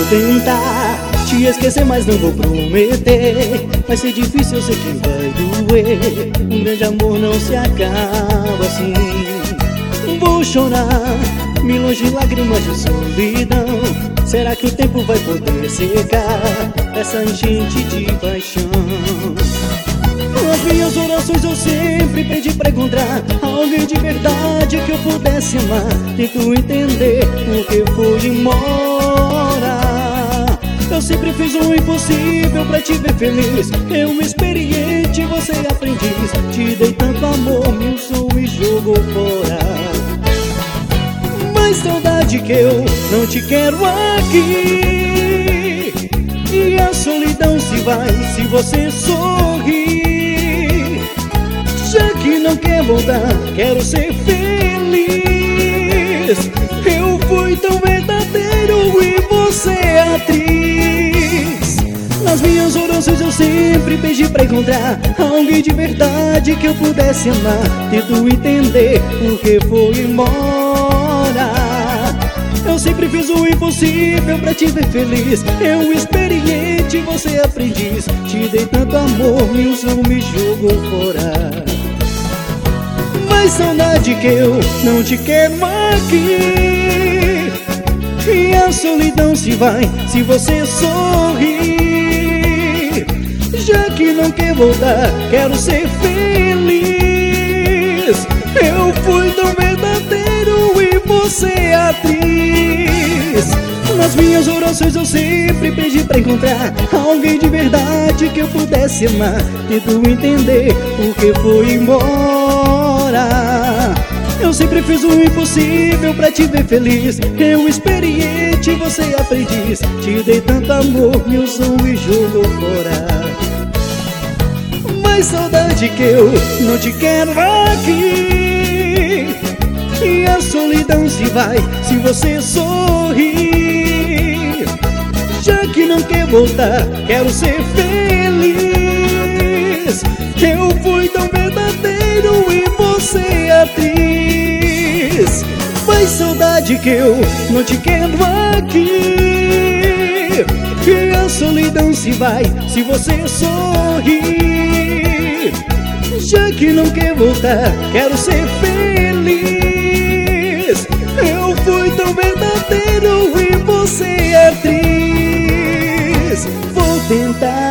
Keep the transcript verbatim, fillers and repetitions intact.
tentar te esquecer, mas não vou prometer. Vai ser difícil, eu sei que vai doer. Um grande amor não se acaba assim. Vou chorar, me longe de lágrimas de solidão. Será que o tempo vai poder secar essa enchente de paixão? Nas minhas orações eu sempre pedi pra encontrar alguém de verdade que eu pudesse amar. Tento entender por que foi embora. Eu sempre fiz o impossível pra te ver feliz. Eu experiente, você aprendiz. Te dei tanto amor, me usou e jogou fora. Mais saudade que eu não te quero aqui. E a solidão se vai se você sorrir. Já que não quer voltar, quero ser feliz. Eu fui tão verdadeiro e você é atriz. Nas minhas orações eu sempre pedi pra encontrar alguém de verdade que eu pudesse amar. Tento entender por que foi embora. Eu sempre fiz o impossível pra te ver feliz. Eu experiente, você aprendiz. Te dei tanto amor, me usou, me jogou fora. Mais saudade que eu não te quero aqui. E a solidão se vai se você sorrir. Já que não quer voltar, quero ser feliz. Eu fui tão verdadeiro e você é atriz. Nas minhas orações eu sempre pedi pra encontrar alguém de verdade que eu pudesse amar. Tento entender por que foi embora. Eu sempre fiz o impossível pra te ver feliz. Eu experiente, você aprendiz. Te dei tanto amor, me usou e jogou fora. Mais saudade que eu não te quero aqui. E a solidão se vai se você sorrir. Já que não quer voltar, quero ser feliz. Eu fui tão verdadeiro e você é atriz. Mais saudade que eu não te quero aqui. E a solidão se vai se você sorrir. Já que não quer voltar, quero ser feliz. Eu fui tão verdadeiro e você é atriz. Vou tentar